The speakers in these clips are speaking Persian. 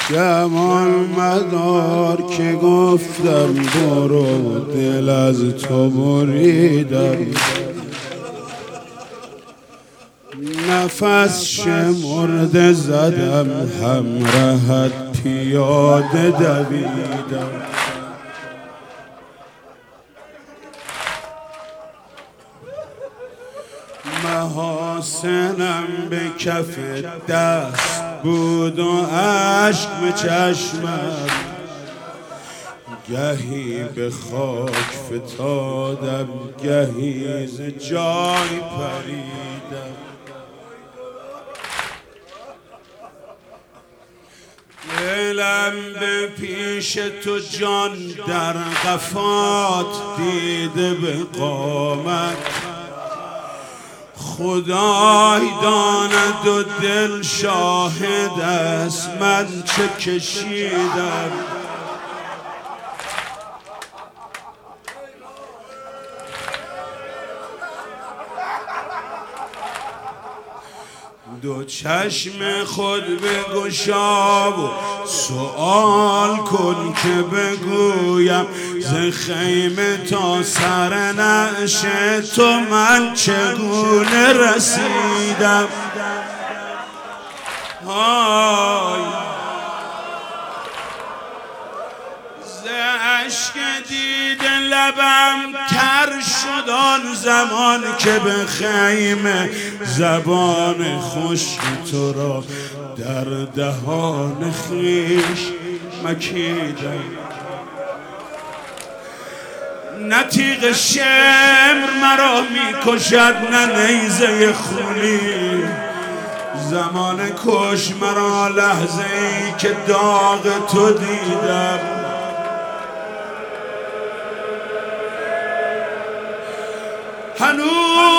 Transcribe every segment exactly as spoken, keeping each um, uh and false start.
جمال مدار که گفتم برو دل از تو بریدم، نفس شمرده زدم همراهت پیاده دویدم. محاسنم به کف دست بود و عشق به چشمم، گهی به خاک فتادم گهی ز جای پریدم. دلم به پیش تو جان در قفات دیده به قامت، خدای داند و دل شاهد است من چه کشیدم. دو چشم خود بگشا و سؤال کن که بگویم ز خیمه تا سر نعش تو من چگونه رسیدم. های ز اشک دیده لبم تر شد آن زمان که به خیمه زبان خشک تو را در دهان خویش مکیدم. نه تیغ شمر مرا میکشد نه نیزه خونی، زمان کش مرا لحظه ای که داغ تو دیدم. هنوز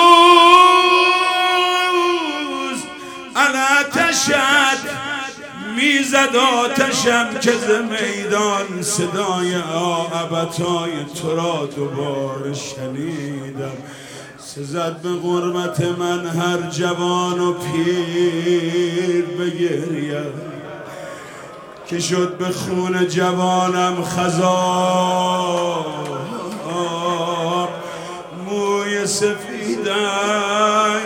آتشت میزد آتشم که ز میدان صدای آبتای تو را دوباره شنیدم. سزد به غربت من هر جوان و پیر بگریم که شد به خون جوانم خضاب موی سفیدم.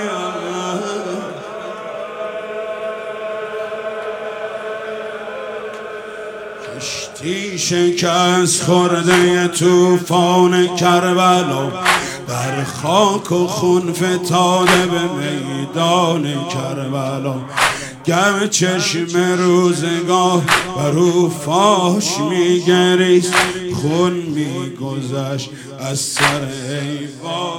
کشتی شکست خورده طوفان کربلا، در خاک و خون فتاده به میدان کربلا. گم چشم روزگاه بر او فاش میگریست، خون میگذشت از سر ایوان.